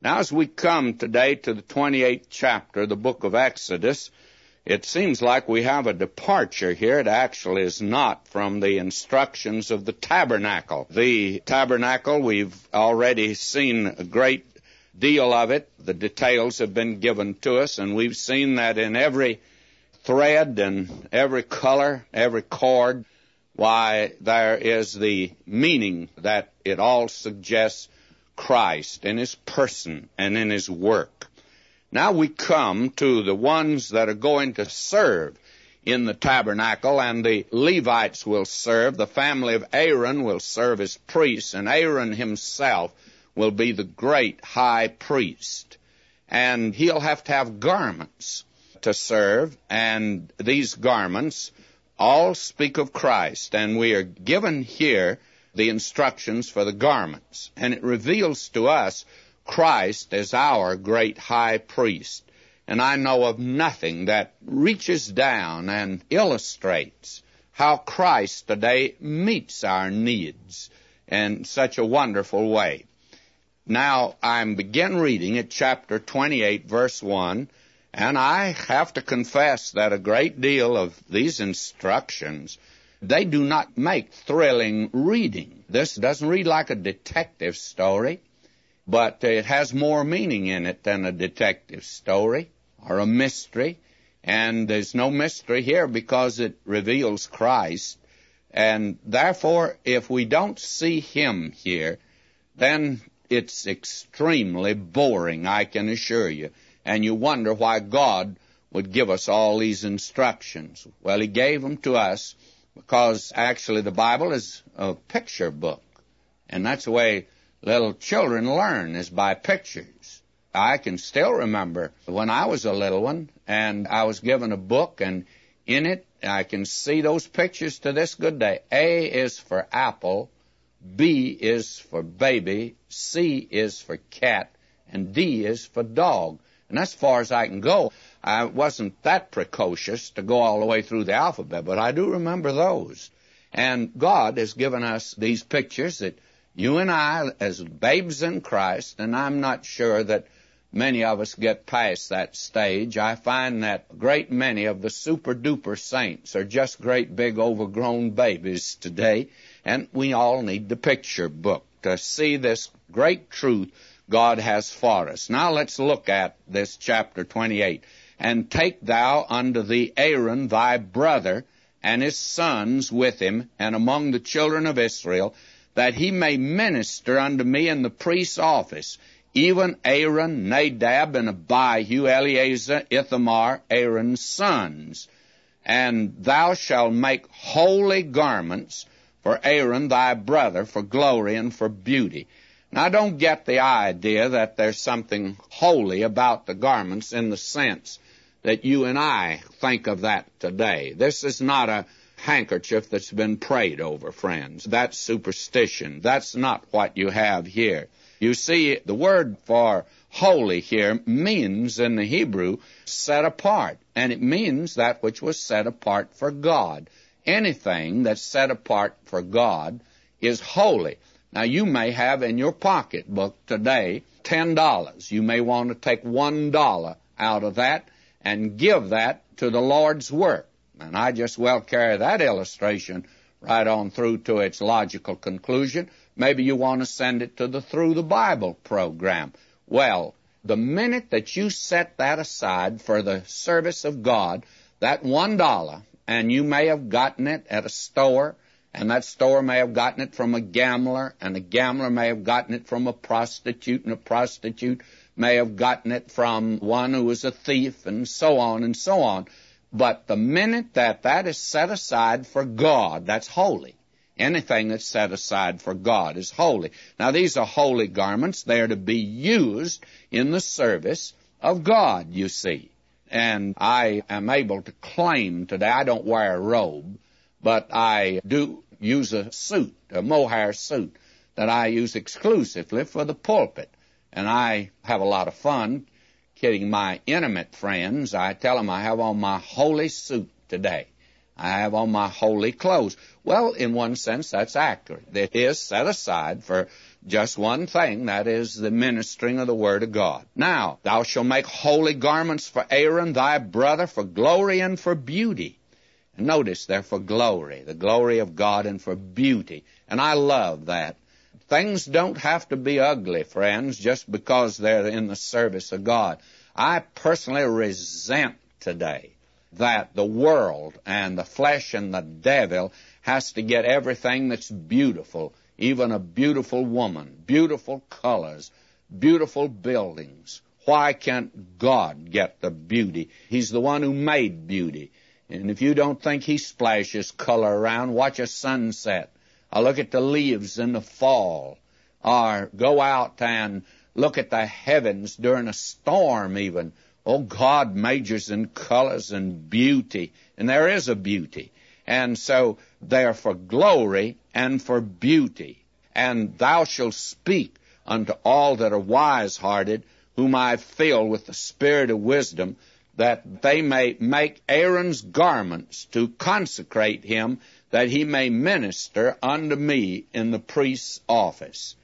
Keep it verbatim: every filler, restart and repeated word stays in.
Now, as we come today to the twenty-eighth chapter of the book of Exodus, it seems like we have a departure here. It actually is not from the instructions of the tabernacle. The tabernacle, we've already seen a great deal of it. The details have been given to us, and we've seen that in every thread and every color, every cord, why, there is the meaning that it all suggests Christ in His person and in His work. Now we come to the ones that are going to serve in the tabernacle, and the Levites will serve. The family of Aaron will serve as priests, and Aaron himself will be the great high priest. And he'll have to have garments to serve, and these garments all speak of Christ. And we are given here the instructions for the garments, and it reveals to us Christ as our great high priest. And I know of nothing that reaches down and illustrates how Christ today meets our needs in such a wonderful way. Now, I begin reading at chapter twenty-eight, verse one, and I have to confess that a great deal of these instructions, they do not make thrilling reading. This doesn't read like a detective story, but it has more meaning in it than a detective story or a mystery. And there's no mystery here because it reveals Christ. And therefore, if we don't see Him here, then it's extremely boring, I can assure you. And you wonder why God would give us all these instructions. Well, He gave them to us because actually the Bible is a picture book. And that's the way little children learn, is by pictures. I can still remember when I was a little one and I was given a book, and in it I can see those pictures to this good day. A is for apple, B is for baby, C is for cat, and D is for dog. And that's as far as I can go. I wasn't that precocious to go all the way through the alphabet, but I do remember those. And God has given us these pictures that you and I, as babes in Christ, and I'm not sure that many of us get past that stage. I find that a great many of the super-duper saints are just great big overgrown babies today, and we all need the picture book to see this great truth God has for us. Now let's look at this chapter twenty-eight. And take thou unto thee Aaron thy brother, and his sons with him, and among the children of Israel, that he may minister unto me in the priest's office, even Aaron, Nadab, and Abihu, Eleazar, Ithamar, Aaron's sons. And thou shalt make holy garments for Aaron thy brother, for glory and for beauty. Now, don't get the idea that there's something holy about the garments in the sense that you and I think of that today. This is not a handkerchief that's been prayed over, friends. That's superstition. That's not what you have here. You see, the word for holy here means in the Hebrew set apart, and it means that which was set apart for God. Anything that's set apart for God is holy. Now, you may have in your pocketbook today ten dollars. You may want to take one dollar out of that and give that to the Lord's work. And I just well carry that illustration right on through to its logical conclusion. Maybe you want to send it to the Through the Bible program. Well, the minute that you set that aside for the service of God, that one dollar, and you may have gotten it at a store, and that store may have gotten it from a gambler, and a gambler may have gotten it from a prostitute, and a prostitute may have gotten it from one who was a thief, and so on and so on. But the minute that that is set aside for God, that's holy. Anything that's set aside for God is holy. Now, these are holy garments. They are to be used in the service of God, you see. And I am able to claim today, I don't wear a robe, but I do use a suit, a mohair suit, that I use exclusively for the pulpit. And I have a lot of fun kidding my intimate friends. I tell them I have on my holy suit today. I have on my holy clothes. Well, in one sense, that's accurate. It is set aside for just one thing, that is the ministering of the Word of God. Now, thou shalt make holy garments for Aaron thy brother, for glory and for beauty. And notice they're for glory, the glory of God, and for beauty. And I love that. Things don't have to be ugly, friends, just because they're in the service of God. I personally resent today that the world and the flesh and the devil has to get everything that's beautiful, even a beautiful woman, beautiful colors, beautiful buildings. Why can't God get the beauty? He's the one who made beauty. And if you don't think he splashes color around, watch a sunset. Or look at the leaves in the fall. Or go out and look at the heavens during a storm even. Oh, God majors in colors and beauty. And there is a beauty. And so they are for glory and for beauty. And thou shalt speak unto all that are wise-hearted, whom I fill with the spirit of wisdom, that they may make Aaron's garments to consecrate him, that he may minister unto me in the priest's office.